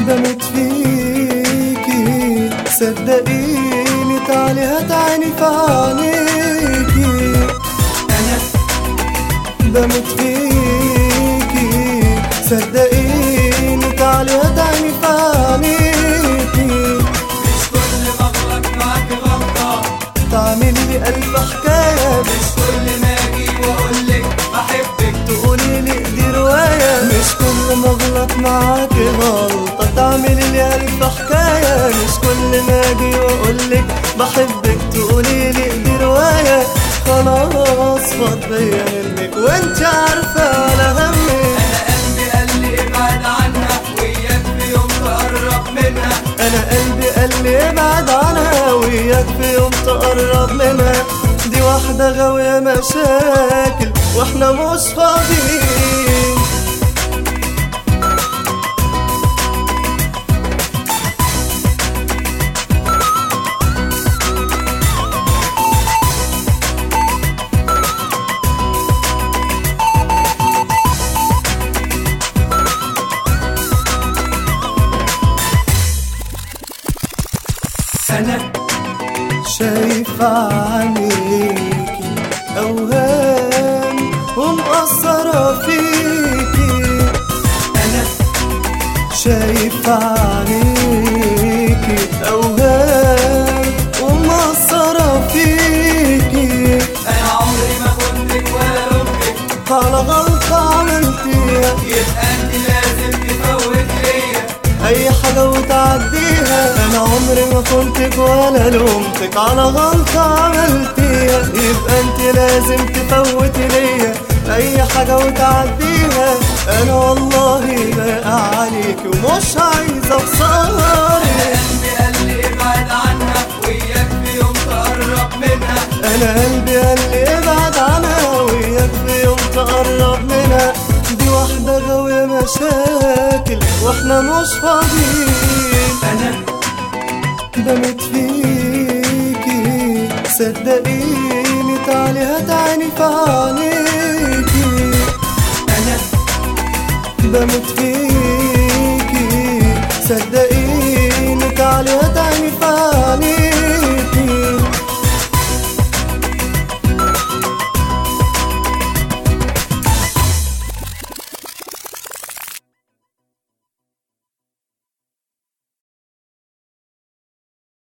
بموت فيكي صدقيني، تعالي هتعيني في عينيكي. أنا بموت فيكي صدقيني، تعالي هتعيني في عينيكي. مش كل ما أغلط معاك غلطة تعمل لي ألف حكاية، مش كل ما أجي وأقولك بحبك تقولي لي دي رواية. مش كل ما أغلط معاكي غلطة تعمل لي ألف حكاية، مش كل ما أجي وأقولك بحبك تقولي لي دي رواية. خلاص فاض بيا منك وانت عارفة على همك. أنا قلبي قال لي ابعد عنها وإياك في يوم تقرب منها. أنا قلبي قال لي ابعد عنها وياك في يوم تقرب منها. دي واحدة غاوية مشاكل واحنا مش فاضيين. أنا شايف عينيكي أوهام ومقصرة فيكي. أنا شايف عينيكي أوهام ومقصرة فيكي. أنا عمري ما كنتك ولا لومتك، على غلطة عملتيها يبقى أنت لازم تفوت ليا أي حاجة وتعديها. أنا عمري ما خنتك ولا لومتك، على غلطة عملتيها يبقى أنت لازم تفوتي ليا أي حاجة وتعديها. أنا والله باقي عليك ومش عايز أخسرك. قلبي قال لي ابعد عنها وإياك في يوم تقرب منها. أنا قلبي قال لي ابعد عنها وياك في يوم تقرب منها. دي واحدة غاوية مشاكل واحنا مش فاضيين. أنا بموت فيكي صدقيني، تعالي هتعيني في عينيكي. أنا بموت فيكي صدقيني